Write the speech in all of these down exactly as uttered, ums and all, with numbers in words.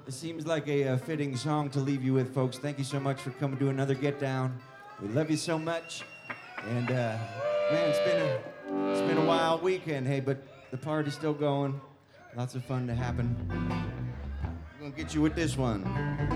It seems like a, uh fitting song to leave you with, folks. Thank you so much for coming to another Get Down. We love you so much. And, uh, man, it's been, a, it's been a wild weekend, hey, but the party's still going. Lots of fun to happen. I'm going to get you with this one.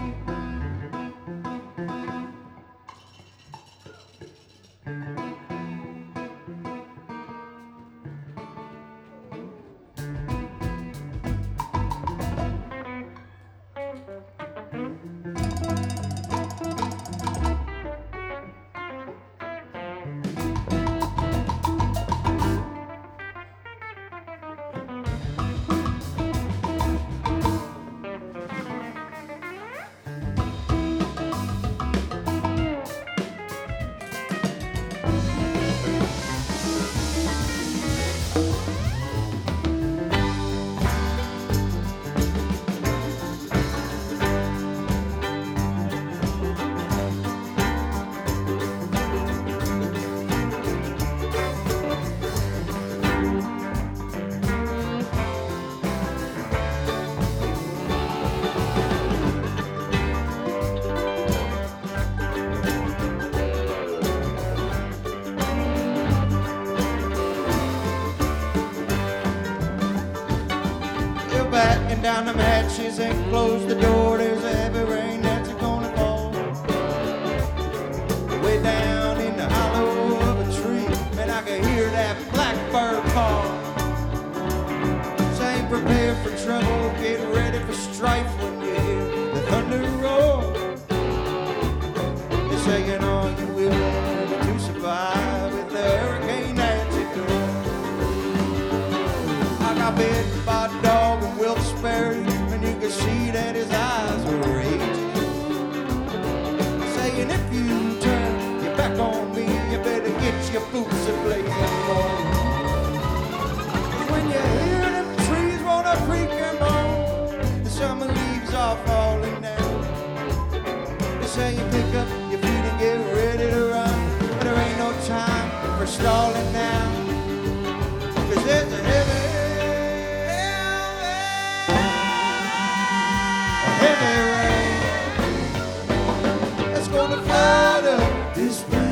Down the matches and close the door. There's a heavy rain that's gonna fall. Way down in the hollow of a tree, man, I can hear that blackbird call. So ain't prepared for trouble, get ready for strife when you hear the thunder roar. You're saying all you will to survive with the hurricane at your door. I got bit by a dog and Wilkes-Barre, and you could see that his eyes were raging, saying if you turn your back on me, you better get your boots and blazing more. When you hear them trees wanna creak and moan, the summer leaves are falling down. They say you pick up your feet and get ready to run, but there ain't no time for stalling now, 'cause there's a heavy this way.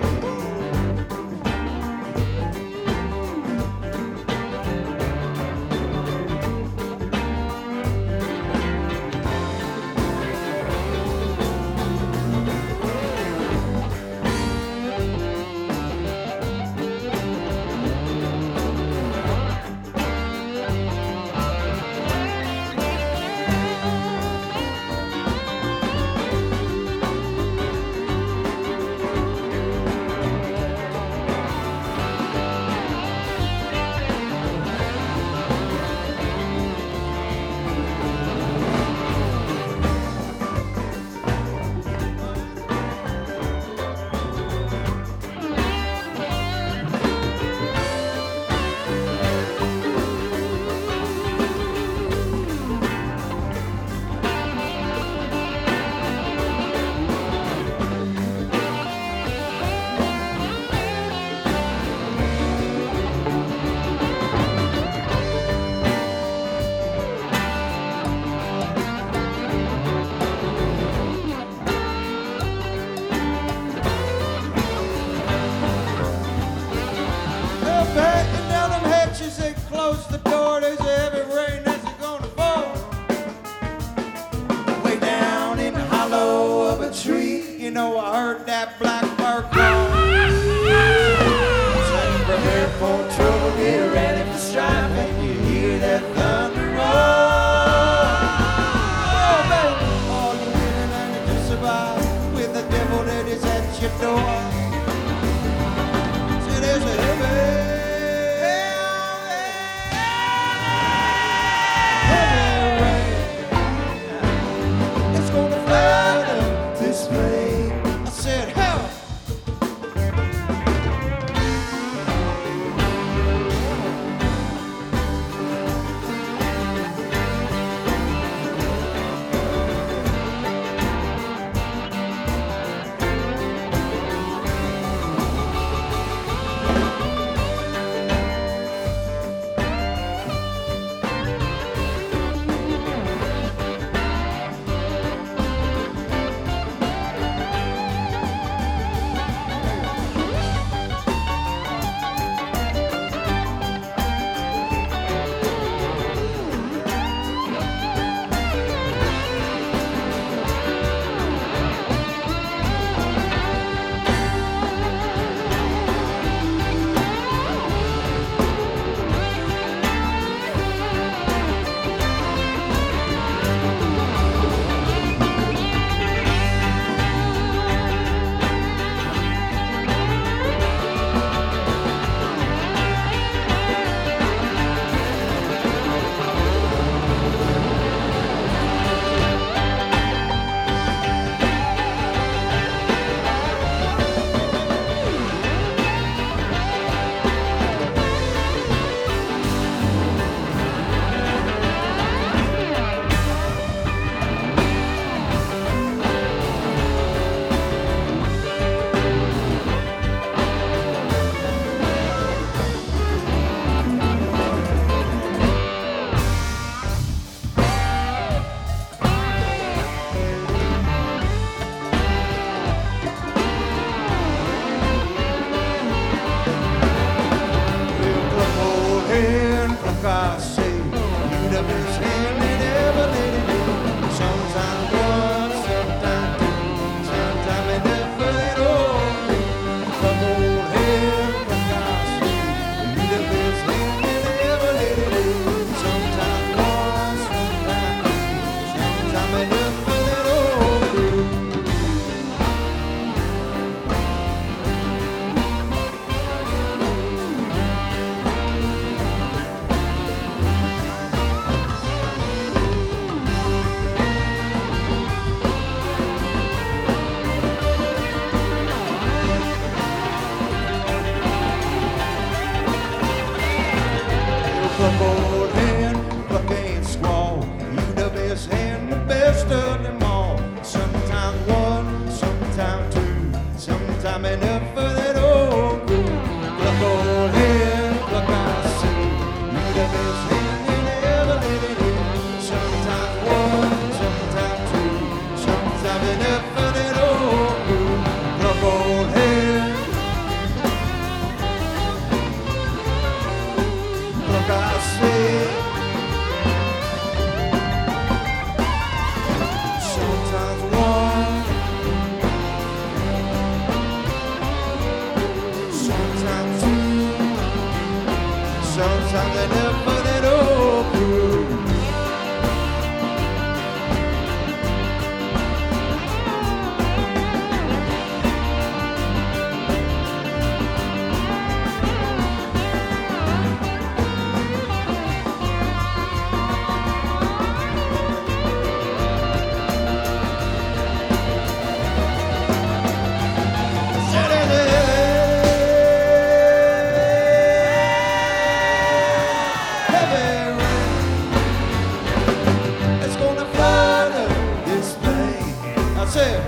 Close the door, there's a heavy rain that's gonna fall. Way down in the hollow of a tree, you know I heard that blackbird call. Say prepare for trouble, get ready for strife, and you hear that thunder roll. Oh baby, all you really learn to survive with the devil that is at your door. Say there's a heavy You'd have his hand and never let it go. Sometimes one, sometimes two, sometimes I never let it all go. Come on here, but I see. You'd have his hand and never let it go. Sometimes one, sometimes two, sometimes I never let it all go. Pluck old hand, pluck and squaw. You the best hand, the best of them all. Sometimes one, sometimes two, sometimes enough for that old crew. Pluck old hand, pluck I see. You the best hand, you never let it in. Sometimes one, sometimes two, sometimes enough for that old crew. Pluck old hand, pluck I see. Sometimes one, sometimes two, sometimes enough for that old crew. Say,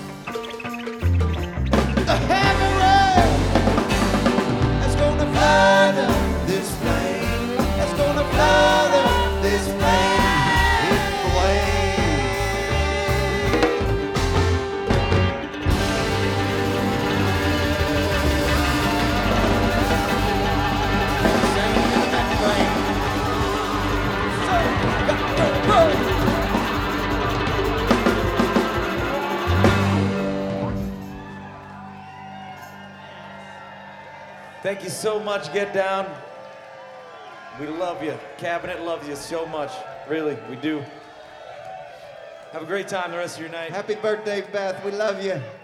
the heavy rain that's gonna flood this plane, that's gonna flood this plane in Thank you so much. Get down. We love you. Cabinet loves you so much. Really, we do. Have a great time the rest of your night. Happy birthday, Beth. We love you.